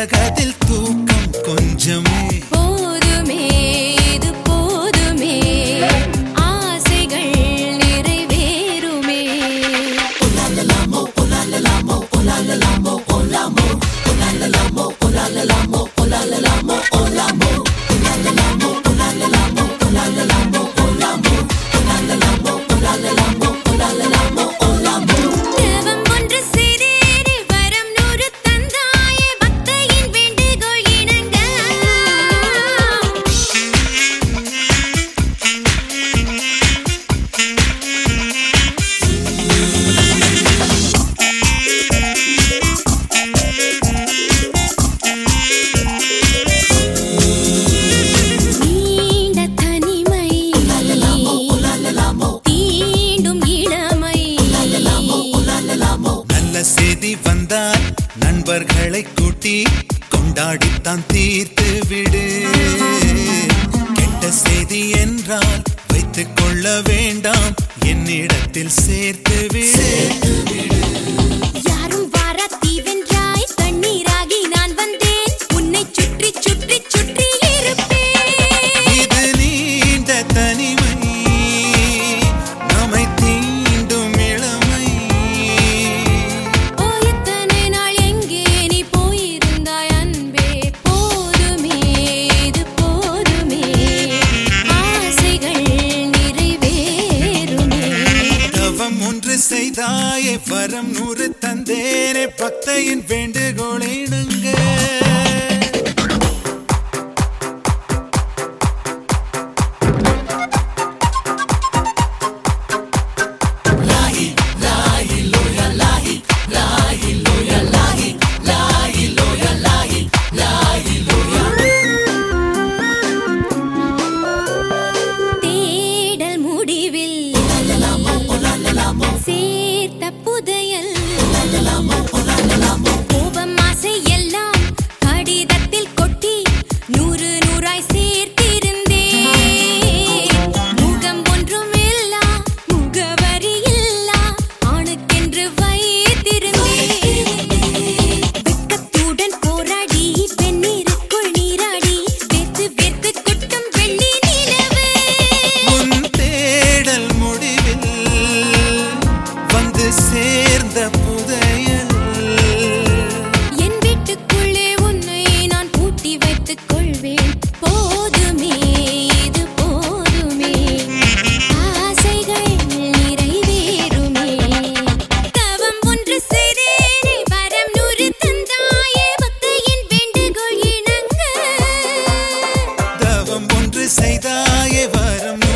பிறகதில் தூக்கம் கொஞ்சமே போதுமே இது போதுமே ஆசைகள் நிறைவேறுமே ஒலாலலாமோ ஒலாலலாமோ ஒலாலலாமோ ஒலாமோ ஒலாலலாமோ ஒலாலலாமோ ஒலாலலாமோ ஒலாமோ ஒலாலலாமோ ஒலாலலாமோ ஒலாலலாமோ ஒலாமோ ஒலாலலாமோ ஒலாலலாமோ ஒலாலலாமோ ஒலாமோ தேவம் ஒன்று சிறேனே வரம் நூறு தந்தாயே பக்தையின் வேண்டுகோள் இணங்க நீண்ட தனிமை தீண்டும் இளமை நல்ல செய்தி வந்தால் நண்பர்களை கூட்டி கொண்டாடித்தான் தீர்த்து விடு கெட்ட செய்தி என்றால் வைத்துக் கொள்ள வேண்டாம் என்னிடத்தில் சேர்த்து விடு யாரும் வாரா தீவென்றாய் தண்ணீராகி நான் வந்தேன் உன்னை சுற்றி சுற்றி சுற்றி இருப்பேன் இது நீண்ட தனிமை நம்மை தீண்டும் இளமை ஓ எத்தனை நாள் எங்கே நீ போயிருந்தாய் அன்பே போதுமே இது போதுமே ஆசைகள் நிறைவேறுமே தவம் ஒன்று செய்தாயே வரம் நூறு தந்தேனே பக்தையின் வேண்டுகோளை இணங்க தேடல் முடிவில் சேர்த்த புதையல் கோபம் ஆசை எல்லாம் கடிதத்தில் கொட்டி நூறு நூறாய் சேர்த்திருந்தேன் முகம் ஒன்றும் இல்லா முகவரி இல்லா ஆணுக்கென்று வைத்திருந்தேன் வெட்கத்துடன் போராடி வெந்நீருக்குள் நீராடி வெத்து வெத்து கொட்டும் வெள்ளி நிலவு உன் தேடல் முடிவில் வந்து சேர்ந்த புதையல் என் வீட்டுக்குள்ளே உன்னை நான் பூட்டி வைத்துக் கொள்வேன் போதுமே இது போதுமே ஆசைகள் நிறைவேறுமே தவம் ஒன்று செய்தேனே வரம் நூறு தந்தாயே பக்தையின் வேண்டுகோள் இணங்க தவம் ஒன்று செய்தாயே வரம்